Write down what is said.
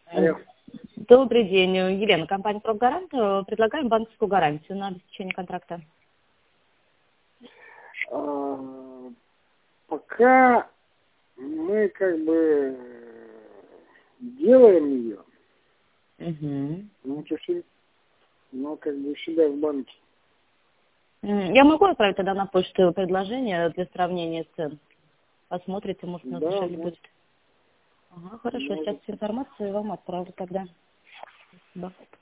Алло. Добрый день, Елена, компания «Прогарант». Предлагаем банковскую гарантию на обеспечение контракта. Пока мы как бы делаем ее, но как бы у себя в банке. Я могу отправить тогда на почту предложение для сравнения цен? Посмотрите, может, у нас Да, дешевле будет. Ага, хорошо, сейчас информацию вам отправлю тогда. Спасибо.